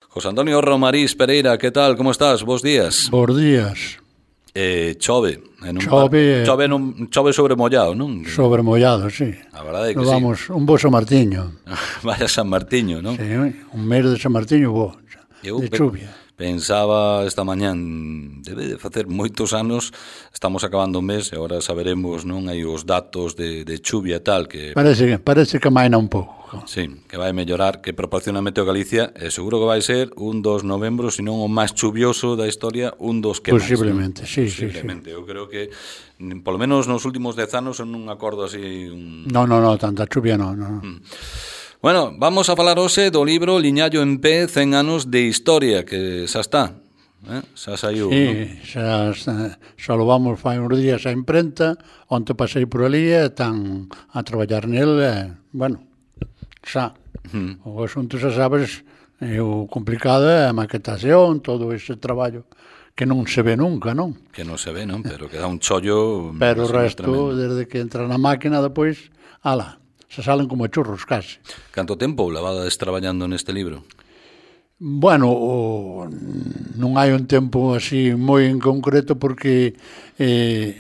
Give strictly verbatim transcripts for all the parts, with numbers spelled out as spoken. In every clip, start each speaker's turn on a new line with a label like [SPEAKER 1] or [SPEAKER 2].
[SPEAKER 1] José Antonio Romarís Pereira, que tal? Como estás? Bos días.
[SPEAKER 2] Bos días.
[SPEAKER 1] Eh, chove. Eh, non
[SPEAKER 2] chove,
[SPEAKER 1] chove, non, chove sobre mollado, non?
[SPEAKER 2] Sobre mollado, sí.
[SPEAKER 1] A verdade é que
[SPEAKER 2] vamos,
[SPEAKER 1] sí.
[SPEAKER 2] Un bo San Martiño.
[SPEAKER 1] Vaya San Martiño, non?
[SPEAKER 2] Sí, un mes de San Martiño bo,
[SPEAKER 1] Eu
[SPEAKER 2] de chuvia.
[SPEAKER 1] Pensaba esta mañán, debe de facer moitos anos, estamos acabando o mes e agora saberemos, non, hai os datos de, de chuvia e tal que
[SPEAKER 2] parece, parece que maina un pouco.
[SPEAKER 1] Sí, que vai mellorar, que proporciona Meteo Galicia, e seguro que vai ser un dos novembros, se non o máis chuvioso da historia, un dos que
[SPEAKER 2] Posiblemente,
[SPEAKER 1] máis,
[SPEAKER 2] sí,
[SPEAKER 1] Posiblemente,
[SPEAKER 2] sí, sí.
[SPEAKER 1] Eu creo que polo menos nos últimos dez anos non acordo así un...
[SPEAKER 2] No, no, no, tanta chuvia no, no.
[SPEAKER 1] Mm. Bueno, vamos a falar hoxe do libro Liñallo en pé, cen anos de historia, que xa está, eh? xa saiu.
[SPEAKER 2] Sí,
[SPEAKER 1] non?
[SPEAKER 2] xa, xa, xa lo vamos fai uns días a imprenta, onte pasei por ali e están a traballar nel, e, bueno, xa. Mm. O asunto, xa sabes, é o complicado é a maquetación, todo ese traballo que non se ve nunca, non?
[SPEAKER 1] Que non se ve, non? Pero que dá un chollo...
[SPEAKER 2] Pero o resto,
[SPEAKER 1] tremendo.
[SPEAKER 2] desde que entra na máquina, depois, ala, se salen como churros casi.
[SPEAKER 1] Canto tempo levades traballando neste libro?
[SPEAKER 2] Bueno, o, non hai un tempo así moi en concreto porque eh,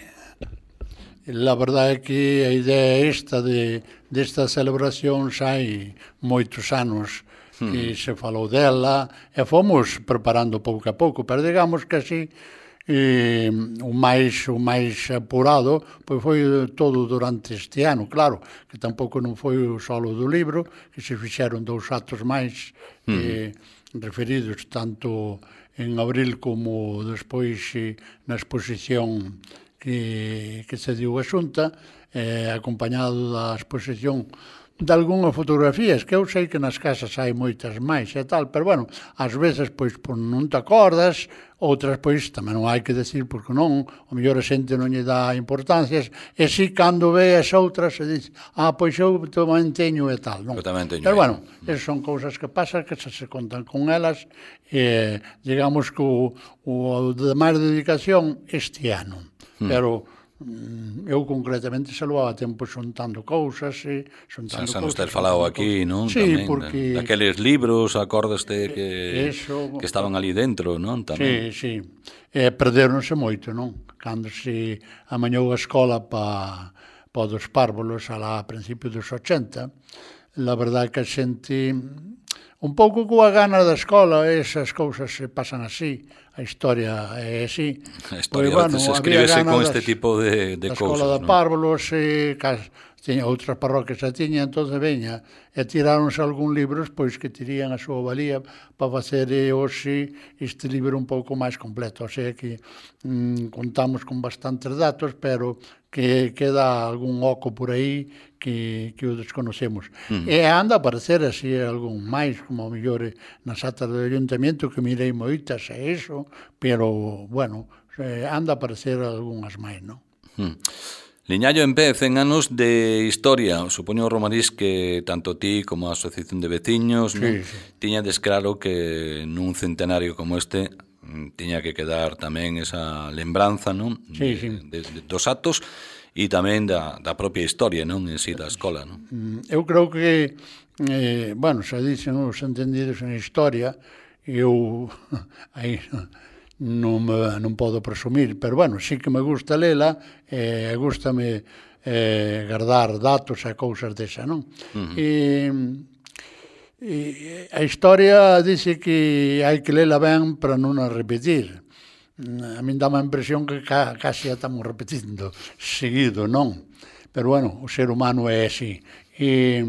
[SPEAKER 2] la verdade é que a idea esta de desta celebración xa hai moitos anos que hmm. se falou dela e fomos preparando pouco a pouco, pero digamos que así eh, o máis o máis apurado pois foi todo durante este ano, claro, que tampouco non foi o solo do libro, que se fixeron dous actos máis hmm. eh, referidos tanto en abril como despois eh, na exposición que, que se dio a Xunta, eh, acompañado da exposición de algunhas fotografías, que eu sei que nas casas hai moitas máis e tal, pero bueno, ás veces pois, pois non te acordas, outras pois tamén non hai que decir porque non, o mellor a xente non lle dá importancias, e si cando ve as outras se dice, ah, pois eu tamén teño e tal, non?
[SPEAKER 1] Teño
[SPEAKER 2] pero bueno, esas son cousas que pasan, que se, se contan con elas, e digamos que o, o de máis dedicación este ano, hmm. pero eu concretamente se levaba tempo xuntando cousas e xuntando
[SPEAKER 1] xa, xa
[SPEAKER 2] cousas.
[SPEAKER 1] Xa nos falado aquí, non?
[SPEAKER 2] Sí,
[SPEAKER 1] tamén,
[SPEAKER 2] porque...
[SPEAKER 1] Daqueles libros, acordaste que,
[SPEAKER 2] eso,
[SPEAKER 1] que estaban ali dentro, non? Tamén.
[SPEAKER 2] Sí, sí. E perderonse moito, non? Cando se amañou a escola pa, pa dos párvulos alá a principios dos ochenta, la verdade que a xente... Un pouco coa gana da escola, esas cousas se pasan así, a historia é así.
[SPEAKER 1] A historia pues, bueno, se escríbese con este tipo de, de
[SPEAKER 2] da
[SPEAKER 1] cousas,
[SPEAKER 2] escola de
[SPEAKER 1] ¿no?
[SPEAKER 2] párvulos, e tiña outras parroquias a tiña, entón veña, e tiráronse algún libros pois que tirían a súa valía para facer hoxe este libro un pouco máis completo, o sea que mm, contamos con bastantes datos, pero que queda algún oco por aí que, que o desconocemos. Uh -huh. E anda a aparecer así algún máis, como o mellor nas atas do Ayuntamiento, que mirei moitas e iso, pero, bueno, anda a aparecer algunhas máis, non?
[SPEAKER 1] Uh -huh. Liñallo en pé, cen anos de historia. Supoño, Romarís, que tanto ti como a Asociación de Veciños sí, non? Sí. Tiñades claro que nun centenario como este tiña que quedar tamén esa lembranza, non?
[SPEAKER 2] Sí,
[SPEAKER 1] de,
[SPEAKER 2] sí.
[SPEAKER 1] De, de, dos actos e tamén da, da propia historia, non? En si da escola, non?
[SPEAKER 2] Eu creo que, eh, bueno, xa dicen os entendidos en historia, eu aí non, me, non podo presumir, pero bueno, sí que me gusta lela, e eh, gustame eh, guardar datos e cousas desa, non? Uh -huh. E... E a historia dice que hai que lela ben para non a repetir. A min dá a impresión que ca, casi a estamos repetindo seguido, non? Pero bueno, o ser humano é así. E,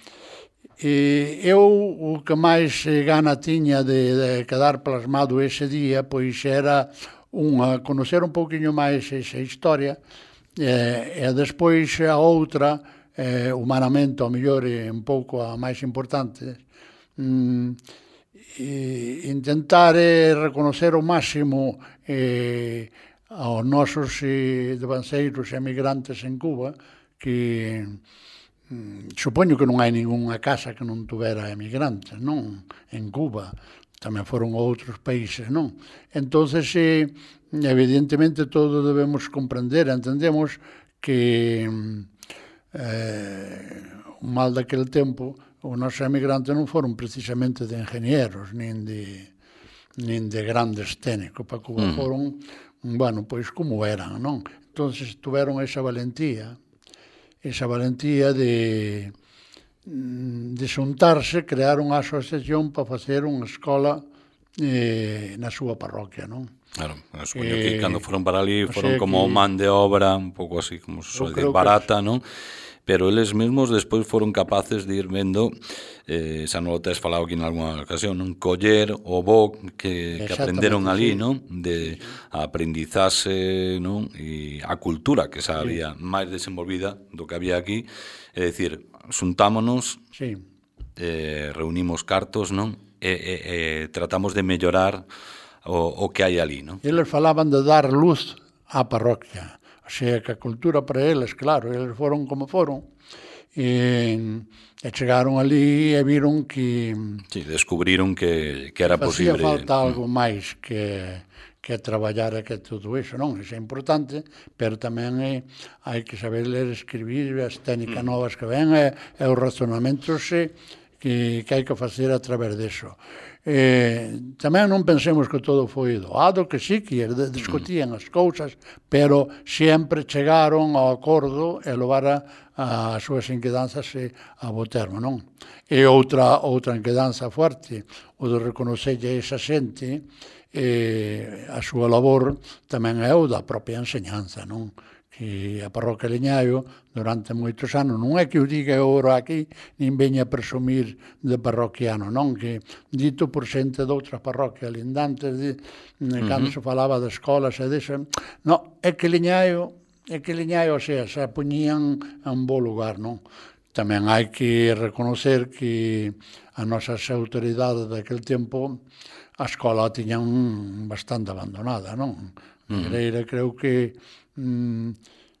[SPEAKER 2] e eu o que máis gana tiña de, de quedar plasmado ese día, pois era unha, conocer un pouquiño máis esa historia, e, e despois a outra, eh, humanamente, ao mellor, é un pouco a máis importante, mm, e intentar eh, reconocer o máximo eh, aos nosos eh, devanceiros e emigrantes en Cuba, que mm, supoño que non hai ningunha casa que non tuvera emigrantes, non? En Cuba tamén foron outros países, non? Entonces, eh, evidentemente, todos debemos comprender, entendemos que eh, o mal daquele tempo os nosos emigrantes non foron precisamente de ingenieros, nin de, nin de grandes técnicos, para Cuba mm. foron, bueno, pois como eran, non? Entonces tuveron esa valentía, esa valentía de, de xuntarse, crear unha asociación para facer unha escola eh, na súa parroquia, non?
[SPEAKER 1] Claro, supoño eh, que cando foron para ali foron como que, man de obra, un pouco así, como se suele decir, barata, non? Pero eles mesmos despois foron capaces de ir vendo, eh, xa non o tes falado aquí en alguna ocasión, non? Coller o bo que, que aprenderon ali, sí. Non? De a aprendizaxe, non? E a cultura que xa había sí. máis desenvolvida do que había aquí, é dicir, xuntámonos, sí. eh, reunimos cartos, non? E, e, e tratamos de mellorar o, o que hai ali, non?
[SPEAKER 2] Eles falaban de dar luz á parroquia. O sea, que a cultura para eles, claro, eles foron como foron, e, e chegaron ali e viron que...
[SPEAKER 1] Sí, descubriron que, que era
[SPEAKER 2] facía
[SPEAKER 1] posible...
[SPEAKER 2] Facía falta algo máis que, que traballar e que todo iso, non? Iso é importante, pero tamén é, hai que saber ler, escribir, as técnicas mm. novas que ven, e, e os razonamentos e, que, que hai que facer a través deso. Eh, tamén non pensemos que todo foi doado, que sí, que discutían as cousas, pero sempre chegaron ao acordo e levar as súas inquedanzas a bo termo, non? E outra, outra inquedanza fuerte, o de reconocerlle a esa xente, eh, a súa labor tamén é o da propia enseñanza, non? Que a parroquia Liñaio durante moitos anos, non é que o diga eu aquí, nin veña a presumir de parroquiano, non? Que dito por xente de outras parroquias lindantes, de, de, cando uh -huh. se falaba de escolas e dese, non, é que Liñaio, é que Liñaio, o sea, se poñían a un bo lugar, non? Tamén hai que reconocer que as nosas autoridades daquel tempo a escola tiñan bastante abandonada, non? Uh -huh. Creo que Mm,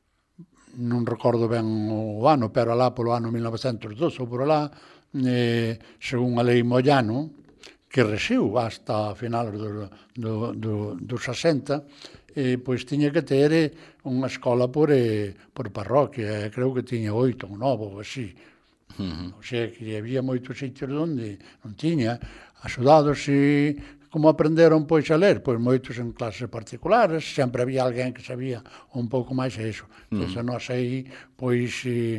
[SPEAKER 2] non recordo ben o ano, pero alá polo ano mil novecentos e doce ou por alá, eh, según a lei Moyano, que rexiu hasta finales do, do, do, dos sesenta, eh, pois tiña que ter unha escola por, eh, por parroquia, creo que tiña oito ou nove ou así. Uh -huh. O sea, que había moitos sitios onde non tiña, axudados e... Como aprenderon, pois, a ler? Pois moitos en clases particulares, sempre había alguén que sabía un pouco máis iso. Mm. Entón, nós aí, pois, eh,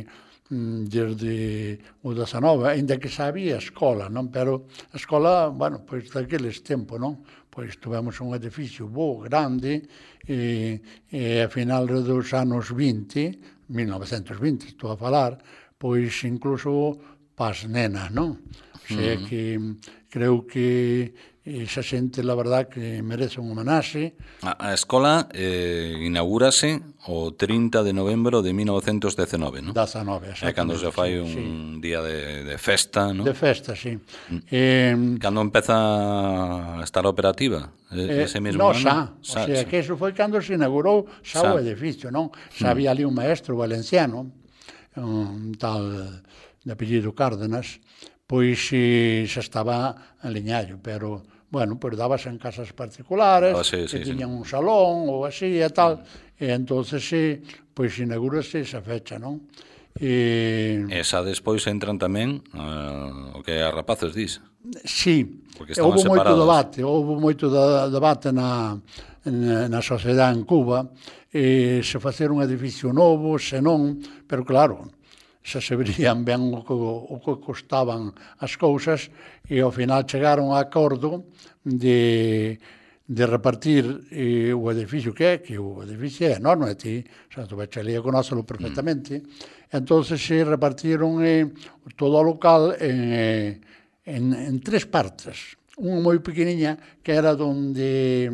[SPEAKER 2] desde o dezenove, ainda que sabía a escola, non? Pero a escola, bueno, pois, daqueles tempos, non? Pois, tuvemos un edificio bo, grande, e, e a final dos anos vinte, mil novecentos vinte, estou a falar, pois, incluso pas nenas, non? O sea, mm. que creo que esa xente, la verdad, que merece un homenaxe.
[SPEAKER 1] A, a escola eh, inaugúrase o trinta de novembro de mil novecentos dezenove, non?
[SPEAKER 2] dezenove,
[SPEAKER 1] é cando se fai un sí. día de, de festa, non?
[SPEAKER 2] De festa, sí. Mm.
[SPEAKER 1] Eh, cando empeza a estar operativa? Eh, ese mesmo
[SPEAKER 2] no,
[SPEAKER 1] ano?
[SPEAKER 2] xa. O sea, que eso foi cando se inaugurou xa, xa. o edificio, non? Xa mm. había ali un maestro valenciano, un tal de apellido Cárdenas, pois se, se estaba aliñado, pero, bueno, pois dábase en casas particulares, ah, sí, sí, que tiñan sí. un salón ou así e tal, e entonces se, pois inaugurase esa fecha, non? E...
[SPEAKER 1] Esa despois entran tamén uh, o que as rapaces dis.
[SPEAKER 2] Sí, houve moito debate, houve moito de, debate na, na, na sociedade en Cuba, e se facer un edificio novo, se non, pero claro, xa se verían ben o que, o que costaban as cousas e ao final chegaron a acordo de, de repartir eh, o edificio que é, que o edificio é enorme, ti, xa tu veche ali a conócelo perfectamente, mm. entonces se repartiron eh, todo o local en, en, en tres partes. Unha moi pequeniña que era donde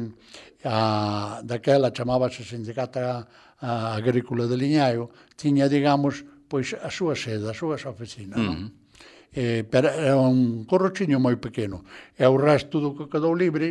[SPEAKER 2] a, daquela chamábase Sindicata Agrícola de Liñaio, tiña, digamos, pois a súa sede, a súa oficina, non? Uh -huh. eh, pero era un corrochiño moi pequeno. E o resto do que quedou libre,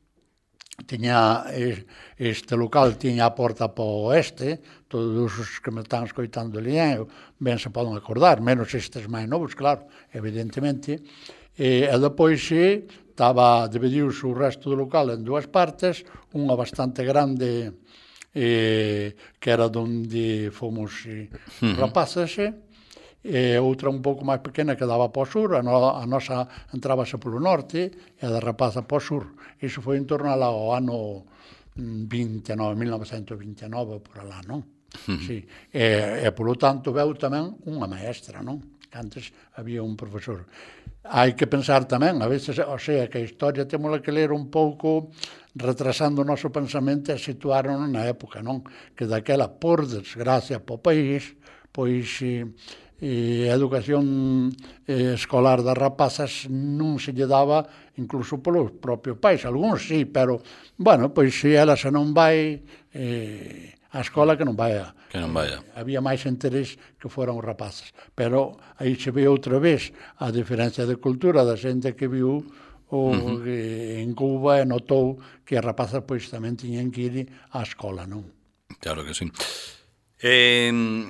[SPEAKER 2] tiña este local tiña a porta para o oeste, todos os que me están escoitando ali, ben se poden acordar, menos estes máis novos, claro, evidentemente. E, e depois se estaba, dividiuse o resto do local en dúas partes, unha bastante grande, eh, que era onde fomos eh, rapaces, e outra un pouco máis pequena que daba para o sur, a, no, a nosa entrábase polo norte e a da rapaza para o sur. Iso foi en torno ao ano vintenove, mil novecentos e vintenove, por alá, non? Sí. E, e, polo tanto, veu tamén unha maestra, non? Antes había un profesor. Hai que pensar tamén, a veces, o sea, que a historia temos que ler un pouco retrasando o noso pensamento e situaron na época, non? Que daquela, por desgracia, po país, pois e, e a educación eh, escolar das rapazas non se lle daba incluso polos propios pais. Algúns sí, pero, bueno, pois se ela se non vai eh, á escola, que non vai a...
[SPEAKER 1] Que non vaya.
[SPEAKER 2] Eh, había máis interés que foran os rapazas. Pero aí se ve outra vez a diferencia de cultura da xente que viu o, uh-huh. que, en Cuba e notou que as rapazas pois tamén tiñan que ir á escola, non?
[SPEAKER 1] Claro que sí. Eh,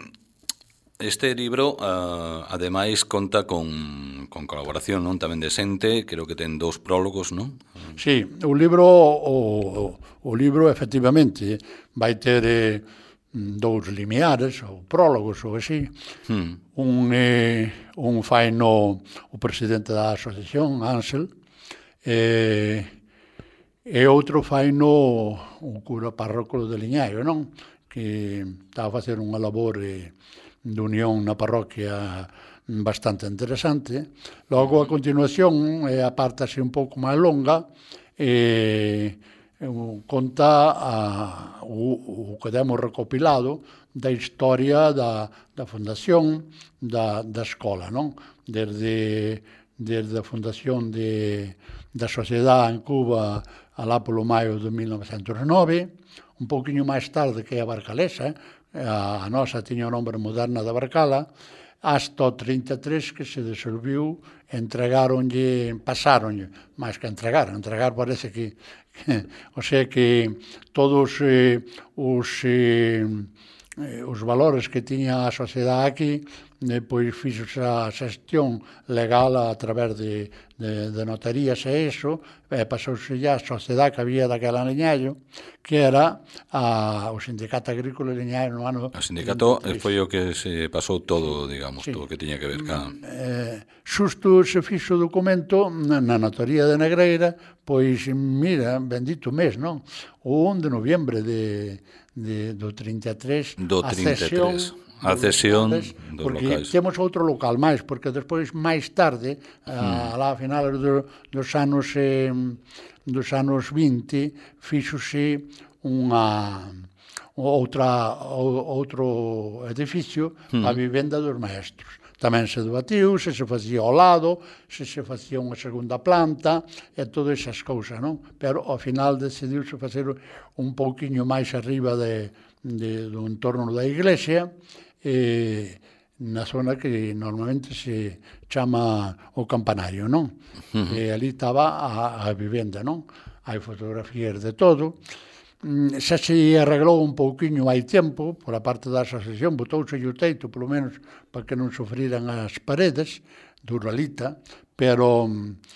[SPEAKER 1] este libro, uh, ademais, conta con, con colaboración, non? Tamén de xente, creo que ten dous prólogos, non?
[SPEAKER 2] Sí, o libro, o, o libro, efectivamente, vai ter eh, dous limiares, ou prólogos, ou así. Hmm. Un, eh, un fai no o presidente da asociación, Ansel, eh, e outro fai no o cura parroco de Liñaio, non? Que está a facer unha labor eh, de unión na parroquia bastante interesante. Logo, a continuación, é a parte así un pouco máis longa, e conta a, o, o que demos recopilado da historia da, da fundación da, da escola, non? Desde, desde a fundación de, da sociedade en Cuba alá polo maio de mil novecentos e nove, un pouquiño máis tarde que a Barcalesa, a, a nosa tiña o nombre Moderna da Barcala, hasta o trinta e tres que se disolviu, entregaronlle, pasaronlle, máis que entregar, entregar parece que, que o sea que todos eh, os, eh, os valores que tiña a sociedade aquí, eh, pois fixo a xestión legal a través de, de, de notarías e iso, e pasouse ya a sociedade que había daquela Liñaio, que era a, o Sindicato Agrícola Liñaio no ano...
[SPEAKER 1] O sindicato foi o que se pasou todo, digamos, sí. Todo o que tiña que ver ca...
[SPEAKER 2] Eh, xusto se fixo o documento na, na notaría de Negreira, pois, mira, bendito mes, non? O onde de noviembre de, de, do trinta e tres,
[SPEAKER 1] do trinta e tres.
[SPEAKER 2] A cesión
[SPEAKER 1] dos locales,
[SPEAKER 2] porque
[SPEAKER 1] locais.
[SPEAKER 2] Temos outro local máis, porque despois, máis tarde, hmm. lá a finales do, dos anos eh, dos anos vinte, fíxose unha outra outro edificio hmm. a vivenda dos maestros. Tamén se debatiu se se facía ao lado, se se facía unha segunda planta e todas esas cousas, non? Pero ao final decidiuse facer un pouquiño máis arriba de, de, do entorno da iglesia, eh, na zona que normalmente se chama o campanario, non? Uh-huh. E ali estaba a, a vivenda, non? Hai fotografías de todo. Xa se arreglou un pouquiño hai tempo, pola parte da asociación, botouse o teito, polo menos, para que non sofriran as paredes, duralita, pero,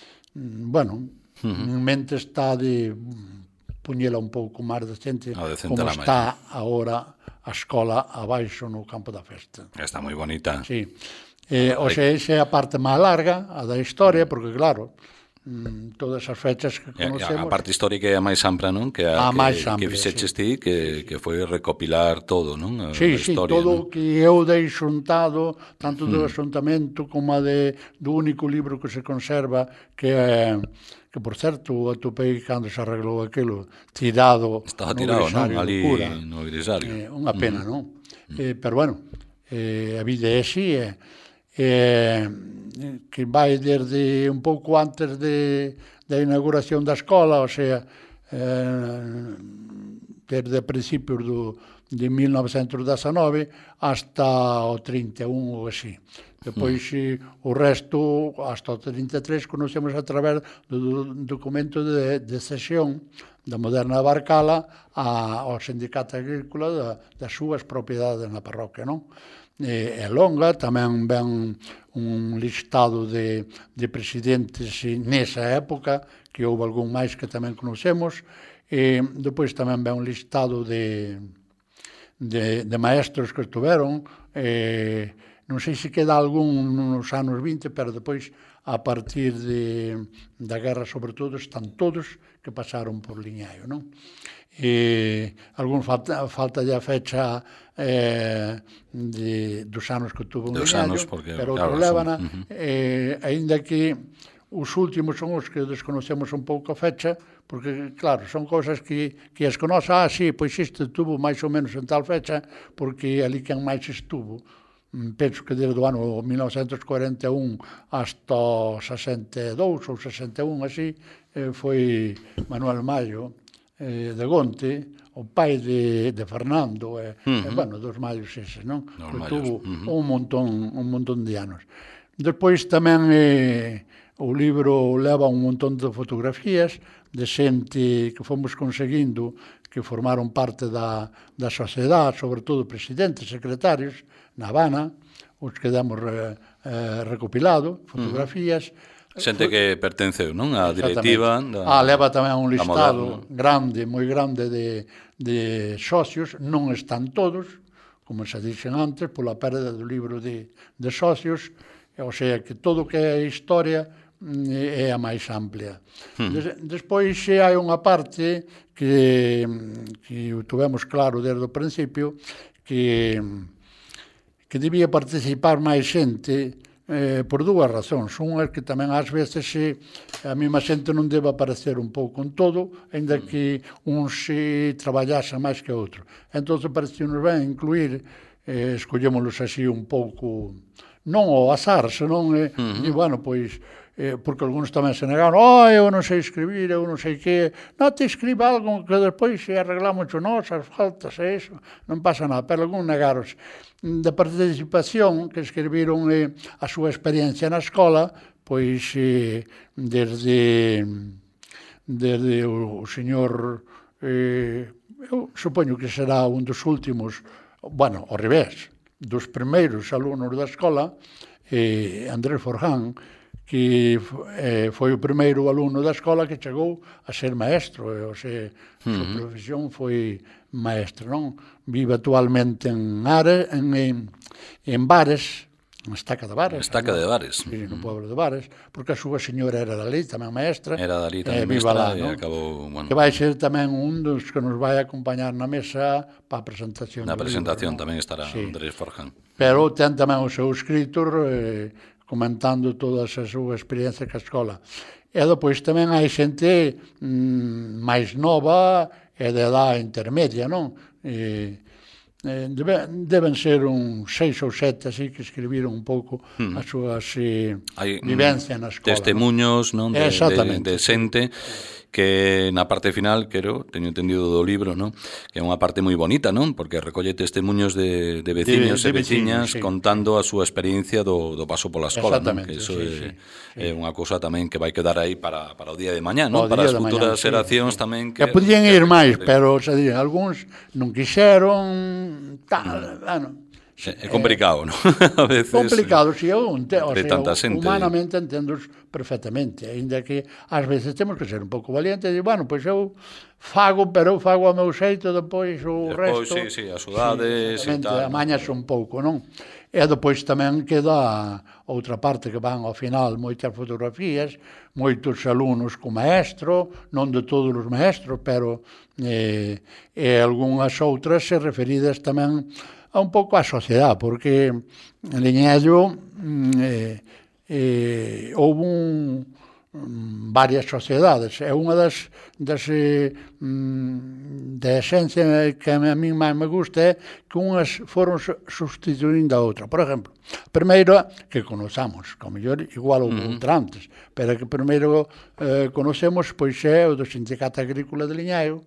[SPEAKER 2] bueno, uh-huh. mente está de puñela un pouco máis decente, como está agora a escola abaixo no campo da festa.
[SPEAKER 1] Está moi bonita.
[SPEAKER 2] Sí. Eh, o sea, esa é a parte máis larga, a da historia, porque, claro, todas as fechas que conocemos...
[SPEAKER 1] A parte histórica é a máis ampla, non? Que a, a que, amplia, que fixeches ti, que, que foi recopilar todo, non? A,
[SPEAKER 2] sí,
[SPEAKER 1] a
[SPEAKER 2] sí,
[SPEAKER 1] historia,
[SPEAKER 2] todo o que eu dei xuntado, tanto do hmm. asuntamento como a de, do único libro que se conserva, que é... que, por certo, atopei cando se arreglou aquilo, tirado
[SPEAKER 1] Estaba tirado, non? Ali no grisario.
[SPEAKER 2] Eh, unha pena, mm. non? Mm. Eh, pero, bueno, eh, a vida é así, eh, eh, que vai desde un pouco antes de, da inauguración da escola, o sea, eh, desde principios do, de mil novecentos dezenove hasta o trinta e un ou así. Depois, mm. o resto, hasta o trinta e tres, conocemos a través do documento de, de cesión da Moderna Barcala a, ao Sindicato Agrícola da, das súas propiedades na parroquia, non? É, é longa, tamén ven un listado de, de presidentes nesa época, que houve algún máis que tamén conocemos, e depois tamén ven un listado de, de, de maestros que estuveron, e non sei se queda algún nos anos vinte, pero depois, a partir de, da guerra, sobre todo, están todos que pasaron por Liñaio, non? E algún falta, falta a fecha eh, de, dos anos que tuvo un Liñaio, pero outro levana, uh -huh. eh, ainda que os últimos son os que desconocemos un pouco a fecha, porque, claro, son cousas que, que as conoce, ah, sí, pois isto estuvo máis ou menos en tal fecha, porque ali quen máis estuvo, penso que desde o ano mil novecentos cuarenta e un hasta sesenta e dous ou sesenta e un, así, eh, foi Manuel Mallo eh, de Gonte, o pai de, de Fernando, e, uh -huh. e, bueno, dos Mallos eses, non? Que tuvo uh -huh. un montón, un montón de anos. Despois tamén eh, o libro leva un montón de fotografías de xente que fomos conseguindo, que formaron parte da, da sociedade, sobre todo presidentes, secretarios, na Habana, os que demos eh, eh, recopilado, fotografías.
[SPEAKER 1] Xente que pertenceu, non? A directiva. Da,
[SPEAKER 2] ah, leva tamén un listado grande, moi grande de, de socios, non están todos, como se dixen antes, pola perda do libro de, de socios, o sea que todo o que é historia é a máis amplia. Hmm. Des, despois hai unha parte que, que tuvemos claro desde o principio, que, que debía participar máis xente eh, por dúas razóns. Unha é que tamén ás veces se, a mesma xente non debe aparecer un pouco en todo, ainda que un se traballase máis que outro. Entón, pareceu-nos ben incluir, eh, escollémolos así un pouco, non ao azar, senón, eh, uh -huh. e, bueno, pois, eh, porque algúns tamén se negaron, oh, eu non sei escribir, eu non sei que, non te escribe algo que despois se arreglamos nós, as faltas e iso, non pasa nada, pero algún negaros. Da participación que escribiron eh, a súa experiencia na escola, pois eh, desde, desde o, o señor, eh, eu supoño que será un dos últimos, bueno, ao revés, dos primeiros alumnos da escola, eh, Andrés Forján, que eh, foi o primeiro alumno da escola que chegou a ser maestro, e, o sea, a súa profesión foi maestro, non? Vive actualmente en Ares, en, en, en Bares, en Estaca de Bares.
[SPEAKER 1] Estaca de Bares.
[SPEAKER 2] Sí, no pueblo de Bares, porque a súa señora era dali, tamén maestra.
[SPEAKER 1] Era dali tamén eh, maestra, lá, e ¿no? acabou, bueno.
[SPEAKER 2] Que vai ser tamén un dos que nos vai acompañar na mesa para a presentación.
[SPEAKER 1] Na presentación libro, tamén ¿no? estará sí. Andrés Forján.
[SPEAKER 2] Pero ten tamén o seu escritor, eh, comentando todas as súas experiencias ca escola. E depois tamén hai xente mm, máis nova e de edad intermedia, non? E, eh, debe, deben ser un seis ou sete así que escribiron un pouco mm. as súas eh, vivencias na escola.
[SPEAKER 1] Testemunhos, non? De, de, de xente que na parte final, quero, teño entendido do libro, non? Que é unha parte moi bonita, non? Porque recolle testemunhos de, de veciños de, de e veciñas sí. contando a súa experiencia do, do paso pola escola, non? Que iso sí, é, sí, sí. é unha cousa tamén que vai quedar aí para, para o día de mañá, non? Para as futuras mañá, xeracións sí. tamén.
[SPEAKER 2] Que, que podían ir máis, pero, xa digo, algúns non quixeron, tal, bueno...
[SPEAKER 1] É complicado, non?
[SPEAKER 2] A veces complicado, si eu entendo, o sea, humanamente entendo perfectamente, ainda que ás veces temos que ser un pouco valientes e, bueno, pois eu fago, pero eu fago ao meu xeito, depois o
[SPEAKER 1] depois,
[SPEAKER 2] resto...
[SPEAKER 1] sí, sí, as saudades
[SPEAKER 2] sí, e tal. Amañas un pouco, non? E depois tamén queda outra parte que van ao final moitas fotografías, moitos alumnos con maestro, non de todos os maestros, pero eh, e algunhas outras se referidas tamén a un pouco a sociedade, porque en Liñaio eh, eh, houve un, varias sociedades, e unha das, das eh, de esencia que a mí máis me gusta é que unhas foron sustituindo a outra. Por exemplo, primeiro que conozamos, que ao mellor igual houve uh -huh. outra antes, pero que primeiro eh, conocemos pois é o do Sindicato Agrícola de Liñaio,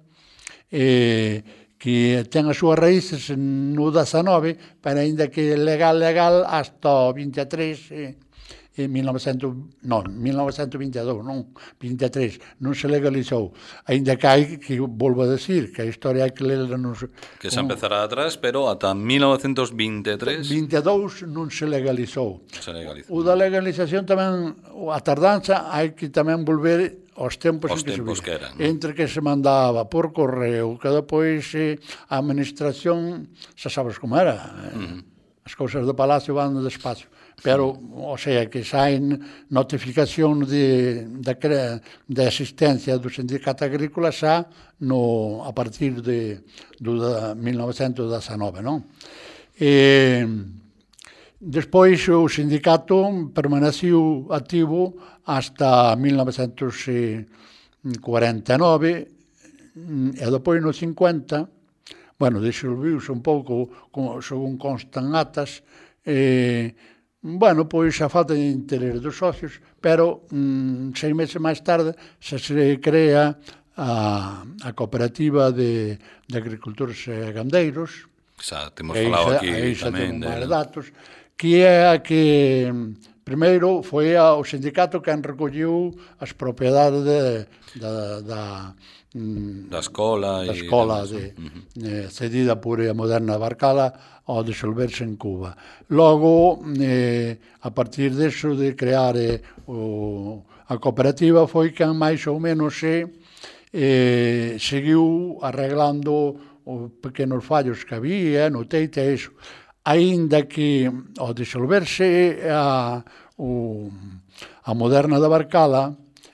[SPEAKER 2] e eh, que ten as súas raíces no dezanove, pero ainda que legal, legal, hasta o vinte e tres, eh, en mil novecentos, non, mil novecentos vinte e dous, non, vinte e tres, non se legalizou. Ainda que hai, que volvo a decir, que a historia hai que lerla nos...
[SPEAKER 1] Que se empezará atrás, pero ata mil novecentos vinte e tres...
[SPEAKER 2] vinte e dous non se legalizou.
[SPEAKER 1] Se legalizou.
[SPEAKER 2] O da legalización tamén, a tardanza, hai que tamén volver aos tempos
[SPEAKER 1] os
[SPEAKER 2] en que
[SPEAKER 1] tempos
[SPEAKER 2] se
[SPEAKER 1] que eran,
[SPEAKER 2] entre que se mandaba por correo, que depois eh, a administración, xa sabes como era, eh, uh -huh. as cousas do Palacio van despacio, pero, o sea, que saen notificación de, da, de existencia do sindicato agrícola xa no, a partir de, do mil novecentos dezanove, non? E, despois o sindicato permaneciu activo hasta mil novecentos cuarenta e nove e depois no cincuenta, bueno, disolviuse un pouco, según constan atas, e, bueno, pois a falta de interés dos socios, pero mm, seis meses máis tarde se se crea a, a cooperativa de, de agricultores e gandeiros,
[SPEAKER 1] xa temos falado aquí
[SPEAKER 2] tamén de datos, que é a que primeiro foi o sindicato quen recolliu as propiedades de, da, da,
[SPEAKER 1] da escola,
[SPEAKER 2] da escola de, uh-huh. eh, cedida por a moderna Barcala ao disolverse en Cuba. Logo, eh, a partir deso de crear eh, o, a cooperativa, foi quen máis ou menos se eh, seguiu arreglando os pequenos fallos que había no teite e iso. Aínda que ao disolverse a, o, a moderna da Barcala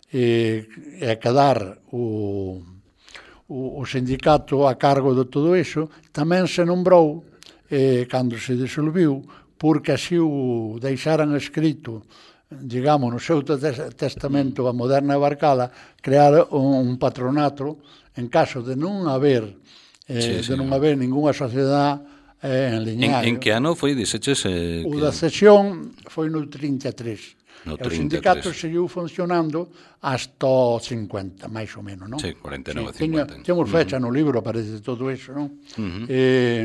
[SPEAKER 2] e, e a quedar o, o, o sindicato a cargo de todo iso, tamén se nombrou, eh, cando se disolviu, porque así o deixaran escrito, digamos, no seu testamento a moderna Barcala, crear un, un patronato en caso de non haber, eh, sí, sí, de non haber ningunha sociedade Eh, en lineario.
[SPEAKER 1] En, en que ano foi, dixeches? Eh,
[SPEAKER 2] o
[SPEAKER 1] que...
[SPEAKER 2] da cesión foi no trinta e tres.
[SPEAKER 1] No
[SPEAKER 2] e o sindicato seguiu funcionando hasta o cincuenta, máis ou menos, non?
[SPEAKER 1] Sí, cuarenta e nove,
[SPEAKER 2] sí,
[SPEAKER 1] cincuenta.
[SPEAKER 2] Temos fecha uh -huh. no libro, aparece todo iso, non?
[SPEAKER 1] Uh -huh.
[SPEAKER 2] eh,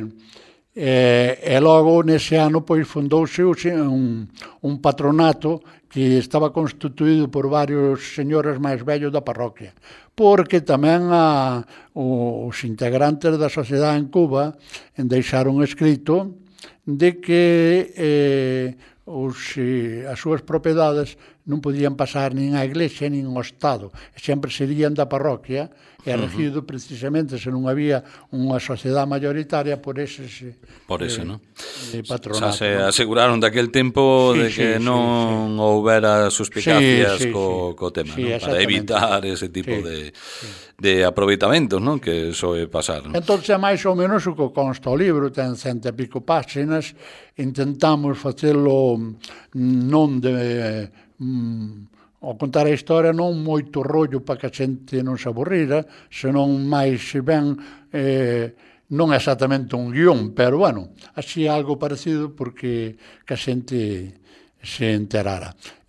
[SPEAKER 2] eh, e logo, nese ano, pois, fundouse un, un patronato que estaba constituído por varios señores máis vellos da parroquia, porque tamén a, os integrantes da sociedade en Cuba deixaron escrito de que eh, os, eh, as súas propiedades non podían pasar nin á Iglesia nin ao Estado, sempre serían da parroquia, e regido uh -huh. precisamente se non había unha sociedade mayoritaria por eses
[SPEAKER 1] por ese, eh, non?
[SPEAKER 2] Eh, patronato.
[SPEAKER 1] Xa se ¿no? aseguraron daquel tempo sí, de que sí, non sí, sí. houbera suspicacias sí, sí, co, sí. co tema, sí, ¿no? Para evitar ese tipo sí, de, sí. de aproveitamentos, non? Que soe pasar, ¿no?
[SPEAKER 2] Entón, máis ou menos o que consta o libro, ten cento e pico páxinas, intentamos facelo non de... Mm, ao contar a historia non moito rollo para que a xente non se aburrira, senón máis ben eh, non exactamente un guión, pero bueno, así algo parecido porque que a xente se enterara.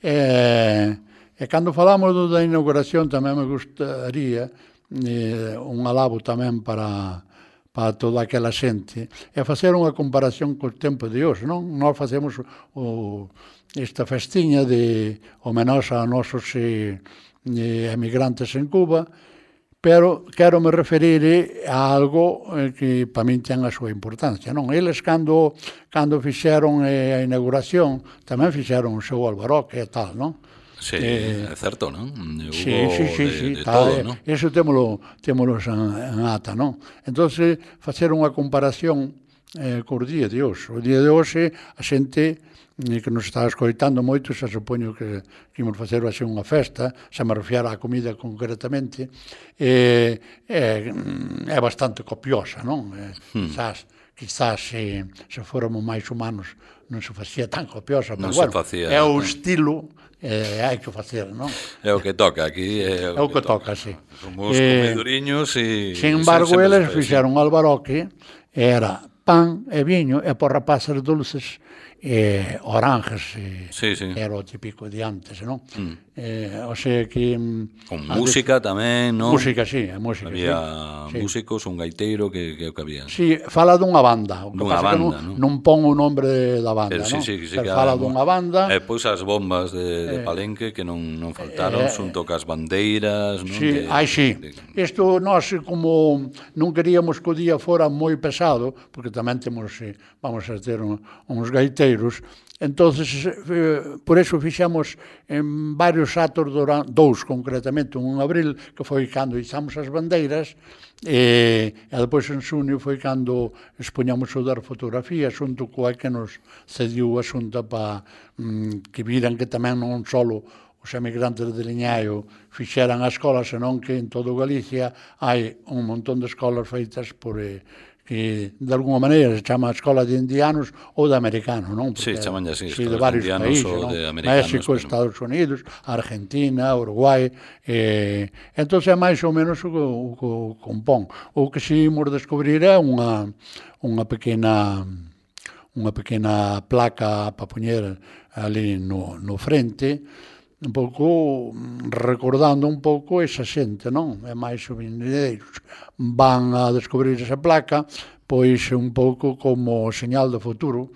[SPEAKER 2] E, e cando falamos da inauguración tamén me gustaría eh, un alabo tamén para para toda aquela xente, e facer unha comparación co tempo de hoxe, non? Nós facemos o esta festiña de homenaxe a nosos eh, emigrantes en Cuba, pero quero me referir a algo eh, que para min ten a súa importancia, non? Eles cando cando fixeron eh, a inauguración tamén fixeron o seu albaroque e tal, non?
[SPEAKER 1] Sí, eh, é certo, non? Hubo
[SPEAKER 2] sí, sí, sí,
[SPEAKER 1] de,
[SPEAKER 2] sí,
[SPEAKER 1] de
[SPEAKER 2] tal,
[SPEAKER 1] todo, non?
[SPEAKER 2] Eso témolo, témolo en, en ata, non? Entón, facer unha comparación eh, cos día de hoxe. O día de hoxe, a xente que nos está escoitando moito, xa supoño que, que imos facer así unha festa, xa me refiero á comida concretamente, eh, eh, é bastante copiosa, non? Eh, hmm. Quizás, quizás se, se fóramos máis humanos non se facía tan copiosa, pero bueno, facía, é o estilo, eh, hai que facer, non?
[SPEAKER 1] É o que toca aquí, é o,
[SPEAKER 2] é o que, que toca,
[SPEAKER 1] toca,
[SPEAKER 2] sí.
[SPEAKER 1] Somos eh, comeduriños e...
[SPEAKER 2] Sin embargo, eles fixeron albaroque, era pan e viño e por rapaces dulces e oranges, e
[SPEAKER 1] sí, sí.
[SPEAKER 2] Era o típico de antes, non? Mm. Eh, o sea que...
[SPEAKER 1] Con música de... tamén, non?
[SPEAKER 2] Música, sí, a música,
[SPEAKER 1] había
[SPEAKER 2] sí.
[SPEAKER 1] músicos, un gaiteiro que, que, que había.
[SPEAKER 2] Sí, fala dunha banda, o que
[SPEAKER 1] dunha
[SPEAKER 2] pasa
[SPEAKER 1] banda,
[SPEAKER 2] que non, non pon o nombre da banda,
[SPEAKER 1] Pero,
[SPEAKER 2] non?
[SPEAKER 1] Sí, sí, sí,
[SPEAKER 2] Pero fala dunha banda...
[SPEAKER 1] E pois as bombas de, de Palenque que non, non faltaron, eh, xunto cas bandeiras, non?
[SPEAKER 2] Sí,
[SPEAKER 1] de,
[SPEAKER 2] ai, sí. De... Isto, nós, como non queríamos que o día fora moi pesado, porque tamén temos, vamos a ter un, uns gaiteiros, vindeiros. Entonces, eh, por eso fixemos en varios atos, durante, dous concretamente, un en abril, que foi cando izamos as bandeiras, e, e depois en xunio foi cando expoñamos o dar fotografía, xunto coa que nos cediu a xunta para mm, que viran que tamén non só os emigrantes de Liñaio fixeran a escola, senón que en todo Galicia hai un montón de escolas feitas por... Eh, que de alguma maneira se chama escola de indianos ou de americanos, non?
[SPEAKER 1] Porque, sí, chaman así,
[SPEAKER 2] sí, de varios
[SPEAKER 1] de
[SPEAKER 2] países,
[SPEAKER 1] ou
[SPEAKER 2] non?
[SPEAKER 1] de americanos.
[SPEAKER 2] México, pero... Estados Unidos, Argentina, Uruguai, eh, entón é máis ou menos o que o, o compón. O que si imos descubrir é unha, unha pequena unha pequena placa para poñer ali no, no frente, un pouco recordando un pouco esa xente, non? É máis os vindeiros van a descubrir esa placa, pois un pouco como señal do futuro,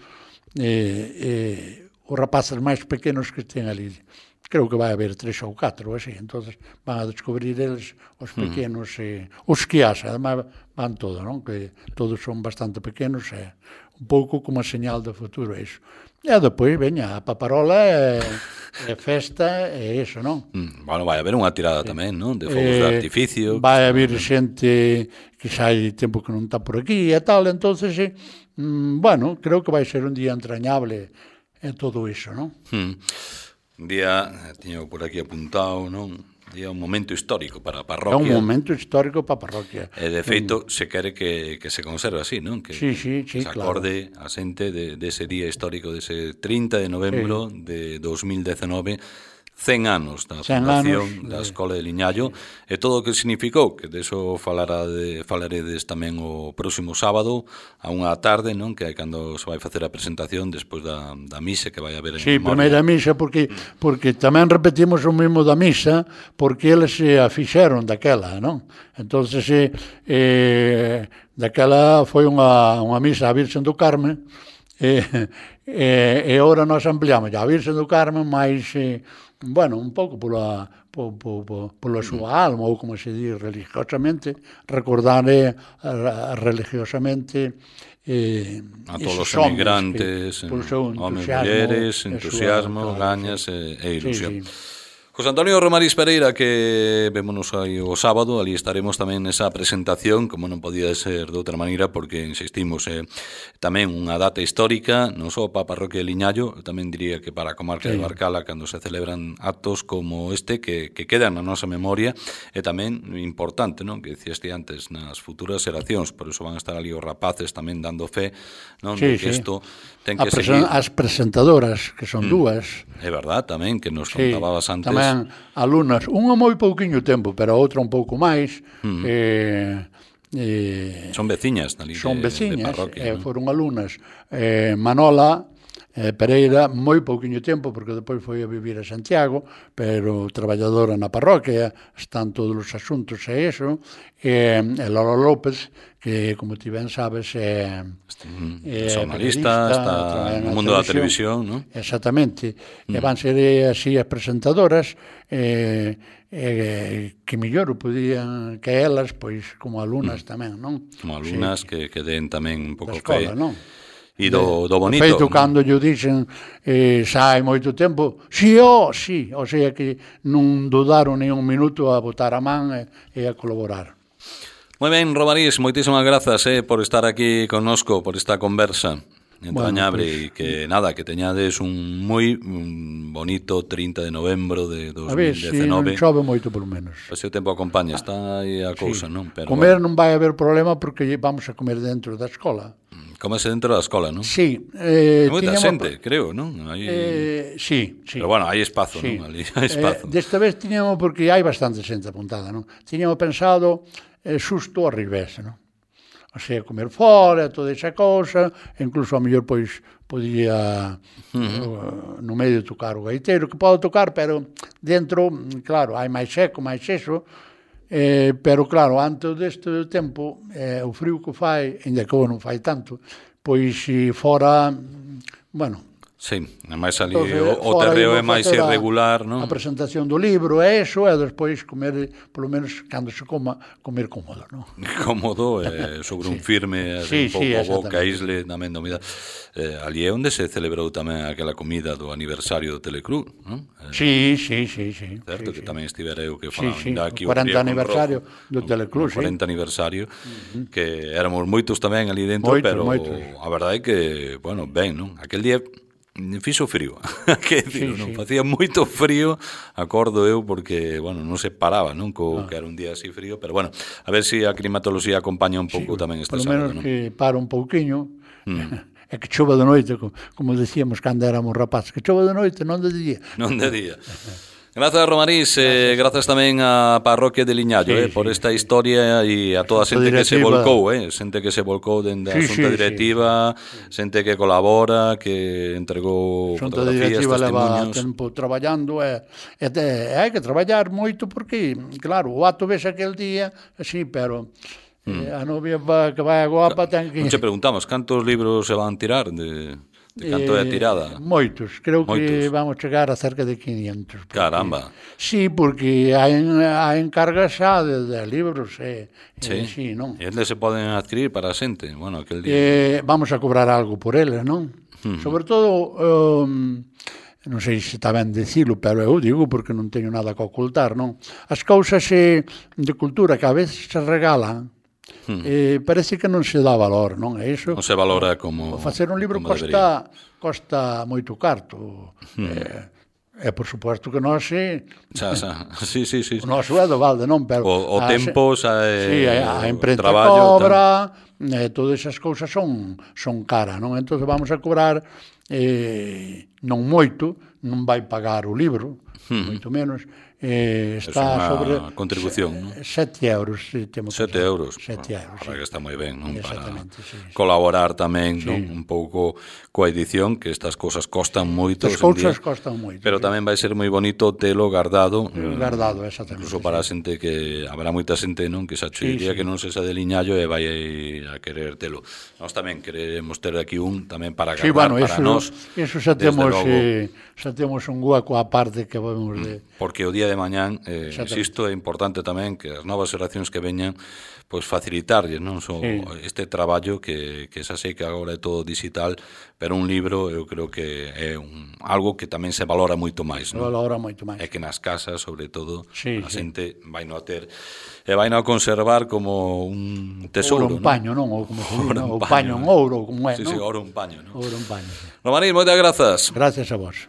[SPEAKER 2] eh, eh, os rapaces máis pequenos que estén ali. Creo que vai haber tres ou catro, así, entonces van a descubrir eles os pequenos, eh, os que haxa, además van todos, non? Que todos son bastante pequenos, é un pouco como a señal do futuro, é iso. E depois, veña, a paparola é, é festa, é iso, non?
[SPEAKER 1] Mm, bueno, vai haber unha tirada sí. tamén, non? De fogos eh, de artificio.
[SPEAKER 2] Vai haber xente que xa hai tempo que non está por aquí e tal, entonces, eh, mm, bueno, creo que vai ser un día entrañable e todo iso, non?
[SPEAKER 1] Mm. Un día, tiño por aquí apuntado, non? Día un momento histórico para a parroquia.
[SPEAKER 2] É un momento histórico para a parroquia.
[SPEAKER 1] E, de feito, se quere que, que se conserve así, non? Que,
[SPEAKER 2] sí, sí, sí,
[SPEAKER 1] que se acorde
[SPEAKER 2] claro.
[SPEAKER 1] a xente de, de ese día histórico, de ese trinta de novembro sí. de dos mil dezenove, cen anos da fundación da Escola de Liñallo, e todo o que significou, que deso falará de, falaredes tamén o próximo sábado, a unha tarde, non? Que é cando se vai facer a presentación despois da, da misa que vai haber en
[SPEAKER 2] sí,
[SPEAKER 1] memoria.
[SPEAKER 2] primeira misa, porque, porque tamén repetimos o mesmo da misa, porque eles se afixeron daquela, non? Entonces, eh, eh, daquela foi unha, unha misa a Virxen do Carme, e, e, e ora nós ampliamos a Virxen do Carme, máis... Eh, bueno, un pouco pola, po, po, po, pola súa alma, ou como se di religiosamente, recordar eh, religiosamente eh,
[SPEAKER 1] a todos os emigrantes, homes, mulleres, entusiasmo, gañas e, e ilusión. Sí, sí. José Antonio Romariz Pereira, que vémonos aí o sábado, ali estaremos tamén nesa presentación, como non podía ser de outra maneira, porque, insistimos, é eh, tamén unha data histórica, non só para a parroquia de Liñallo, tamén diría que para a comarca sí. de Barcala, cando se celebran actos como este, que, que quedan na nosa memoria, e tamén importante, non? Que dicíaste antes, nas futuras xeracións, por iso van a estar ali os rapaces tamén dando fe, non?
[SPEAKER 2] Sí,
[SPEAKER 1] de que
[SPEAKER 2] sí.
[SPEAKER 1] isto ten que
[SPEAKER 2] presen-
[SPEAKER 1] seguir.
[SPEAKER 2] As presentadoras, que son mm. dúas.
[SPEAKER 1] É verdad, tamén, que nos
[SPEAKER 2] sí,
[SPEAKER 1] contabas antes.
[SPEAKER 2] Tamén alumnas, unha moi pouquiño tempo, pero a outra un pouco máis. Mm. Eh, eh,
[SPEAKER 1] son veciñas ali
[SPEAKER 2] son
[SPEAKER 1] de,
[SPEAKER 2] veciñas,
[SPEAKER 1] de parroquia,
[SPEAKER 2] eh,
[SPEAKER 1] ¿no?
[SPEAKER 2] Foron alumnas. Eh, Manola eh, Pereira, moi pouquiño tempo, porque depois foi a vivir a Santiago, pero traballadora na parroquia, están todos os asuntos e iso. Eh, e Lola López, que, como ti ben sabes, é,
[SPEAKER 1] é xornalista, está no mundo da televisión, non?
[SPEAKER 2] Exactamente. Mm. E van ser así as presentadoras, eh, eh, que mellor o podían que elas, pois, como alumnas mm. tamén, non?
[SPEAKER 1] Como alumnas sí. que, que den tamén un pouco
[SPEAKER 2] escola,
[SPEAKER 1] fe.
[SPEAKER 2] Non?
[SPEAKER 1] E do, do bonito.
[SPEAKER 2] Feito, cando lle dixen eh, xa hai moito tempo, si, ó, si, o sea que non dudaron ni un minuto a botar a man e, e a colaborar.
[SPEAKER 1] Moi ben, Romariz, moitísimas grazas eh, por estar aquí connosco, por esta conversa entrañable, bueno, pues, e que nada, que teñades un moi un bonito trinta de novembro de dos mil dezenove.
[SPEAKER 2] A ver, si non chove moito por menos.
[SPEAKER 1] Pois o tempo acompaña, está aí a cousa, sí. Non?
[SPEAKER 2] Pero, comer bueno. Non vai haber problema porque vamos a comer dentro da escola.
[SPEAKER 1] Comese dentro da escola, non?
[SPEAKER 2] Sí. Eh,
[SPEAKER 1] hai moita xente, creo, non? Hai...
[SPEAKER 2] Eh, sí, sí.
[SPEAKER 1] Pero bueno, hai espazo, sí. Non? Ali hai espazo.
[SPEAKER 2] Eh, desta vez tiñamos, porque hai bastante xente apuntada, non? Tiñamos pensado eh, xusto ao revés, non? O sea, comer fora, toda esa cousa, incluso a mellor, pois, podía uh-huh. uh, no medio tocar o gaiteiro, que pode tocar, pero dentro, claro, hai máis seco, máis eso. Eh, pero claro, antes deste tempo eh, o frío que fai, ainda que non fai tanto, pois se fora, bueno,
[SPEAKER 1] Sí, ademais ali
[SPEAKER 2] Entonces,
[SPEAKER 1] o, o
[SPEAKER 2] fora
[SPEAKER 1] terreo é
[SPEAKER 2] imos
[SPEAKER 1] máis
[SPEAKER 2] facer a-
[SPEAKER 1] irregular, non?
[SPEAKER 2] A presentación do libro é eso, e despois comer, polo menos cando se coma, comer cómodo, non?
[SPEAKER 1] Cómodo, eh, sobre un firme,
[SPEAKER 2] Sí,
[SPEAKER 1] así,
[SPEAKER 2] sí,
[SPEAKER 1] un pouco boca,
[SPEAKER 2] exactamente.
[SPEAKER 1] isle, tamén domida. Eh, ali é onde se celebrou tamén aquela comida do aniversario do Telecruz, non? Eh,
[SPEAKER 2] Sí, sí, sí, sí.
[SPEAKER 1] certo,
[SPEAKER 2] sí,
[SPEAKER 1] que
[SPEAKER 2] sí.
[SPEAKER 1] tamén estivera eu que
[SPEAKER 2] Sí,
[SPEAKER 1] falaba
[SPEAKER 2] sí,
[SPEAKER 1] aquí
[SPEAKER 2] o
[SPEAKER 1] o
[SPEAKER 2] cuarenta
[SPEAKER 1] Riego con
[SPEAKER 2] aniversario
[SPEAKER 1] Rojo,
[SPEAKER 2] do Telecruz,
[SPEAKER 1] o
[SPEAKER 2] sí.
[SPEAKER 1] cuarenta aniversario, uh -huh. que éramos moitos tamén ali dentro,
[SPEAKER 2] Moitos,
[SPEAKER 1] pero
[SPEAKER 2] moitos.
[SPEAKER 1] a verdade é que, bueno, ben, non? Aquel día fixo frío, que
[SPEAKER 2] Sí,
[SPEAKER 1] decir, non?
[SPEAKER 2] sí.
[SPEAKER 1] Facía moito frío, acordo eu, porque, bueno, non se paraba, non? Co, que era un día así frío, pero, bueno, a ver se si a climatoloxía acompaña un pouco tamén este
[SPEAKER 2] Polo
[SPEAKER 1] sábado,
[SPEAKER 2] menos
[SPEAKER 1] non?
[SPEAKER 2] que para un pouquiño, e que chova de noite, co- como decíamos cando éramos rapaces, que chova de noite, non de día.
[SPEAKER 1] Non de día. Grazas, Romarís, eh, grazas tamén á parroquia de Liñallo,
[SPEAKER 2] Sí,
[SPEAKER 1] eh, por
[SPEAKER 2] sí,
[SPEAKER 1] esta historia e a toda a
[SPEAKER 2] Xunta
[SPEAKER 1] xente que se
[SPEAKER 2] directiva.
[SPEAKER 1] volcou, eh, xente que se volcou dende a
[SPEAKER 2] Sí,
[SPEAKER 1] xunta
[SPEAKER 2] sí,
[SPEAKER 1] directiva, xente que colabora, que entregou
[SPEAKER 2] Xunta
[SPEAKER 1] fotografías,
[SPEAKER 2] directiva leva
[SPEAKER 1] testemunhos.
[SPEAKER 2] tempo traballando e, e, te, e hai que traballar moito porque, claro, o acto ves aquel día, sí, pero eh, a novia va, que vai a guapa ten que...
[SPEAKER 1] Non che preguntamos, cantos libros se van tirar de, de canto é a tirada?
[SPEAKER 2] Eh, moitos, creo
[SPEAKER 1] Moitos.
[SPEAKER 2] que vamos chegar a cerca de quinientos. Porque,
[SPEAKER 1] Caramba.
[SPEAKER 2] Sí, porque hai, hai encargas xa de, de libros, eh,
[SPEAKER 1] Sí,
[SPEAKER 2] eh, sí, non?
[SPEAKER 1] E onde se poden adquirir para a xente? Bueno, aquel día.
[SPEAKER 2] Eh, vamos a cobrar algo por eles, non? Uh-huh. Sobre todo, um, non sei se está ben dicilo, pero eu digo porque non teño nada que ocultar, non? As cousas eh, de cultura que a veces se regalan, uh-huh. eh, parece que non se dá valor, non? E iso,
[SPEAKER 1] Non se valora como
[SPEAKER 2] facer un libro
[SPEAKER 1] como
[SPEAKER 2] costa, costa moito carto. Uh-huh. Eh, e, por suposto, que nós... Eh,
[SPEAKER 1] xa, xa. Sí, sí, sí.
[SPEAKER 2] o noso é do balde, non? Pero
[SPEAKER 1] O, o
[SPEAKER 2] a,
[SPEAKER 1] tempo xa é...
[SPEAKER 2] Sí, a, a imprenta
[SPEAKER 1] traballo,
[SPEAKER 2] cobra, eh, todas esas cousas son, son cara, non? Entón vamos a cobrar eh, non moito, non vai pagar o libro, hmm. moito menos, eh, está sobre
[SPEAKER 1] contribución, non?
[SPEAKER 2] sete euros, si temos
[SPEAKER 1] sete euros.
[SPEAKER 2] sete euros,
[SPEAKER 1] para
[SPEAKER 2] sí.
[SPEAKER 1] que está moi ben, non? Para
[SPEAKER 2] Sí, sí.
[SPEAKER 1] colaborar tamén,
[SPEAKER 2] Sí.
[SPEAKER 1] non? Un pouco coa edición, que estas cousas costan moito.
[SPEAKER 2] As cousas costan moito.
[SPEAKER 1] Pero
[SPEAKER 2] sí.
[SPEAKER 1] tamén vai ser moi bonito telo guardado.
[SPEAKER 2] Guardado, exactamente.
[SPEAKER 1] Incluso para a xente que habrá moita xente, non? Que xa diría
[SPEAKER 2] sí.
[SPEAKER 1] que non se xa de Liñallo e vai a querer telo. Nós tamén queremos ter aquí un tamén para
[SPEAKER 2] Sí,
[SPEAKER 1] guardar
[SPEAKER 2] bueno,
[SPEAKER 1] para
[SPEAKER 2] eso,
[SPEAKER 1] nós.
[SPEAKER 2] eso xa temos, eh, xa temos un hueco aparte que vamos de...
[SPEAKER 1] Porque o día de mañán, eh, insisto, é importante tamén que as novas xeracións que veñan pois facilitarlles, non só
[SPEAKER 2] Sí.
[SPEAKER 1] este traballo que, que xa sei que agora é todo digital, pero un libro eu creo que é un, algo que tamén se valora moito máis, non?
[SPEAKER 2] Valora moito máis.
[SPEAKER 1] É que nas casas, sobre todo,
[SPEAKER 2] Sí,
[SPEAKER 1] a
[SPEAKER 2] sí.
[SPEAKER 1] xente vai no a ter e vai no a conservar como un tesouro,
[SPEAKER 2] Ouro un
[SPEAKER 1] non?
[SPEAKER 2] paño, non? Ou como se diz, non? O
[SPEAKER 1] un
[SPEAKER 2] paño en ouro, como é,
[SPEAKER 1] Sí,
[SPEAKER 2] non?
[SPEAKER 1] sí, ouro un paño, non?
[SPEAKER 2] Ouro un paño, sí.
[SPEAKER 1] Romaní, moitas grazas.
[SPEAKER 2] Gracias a vos.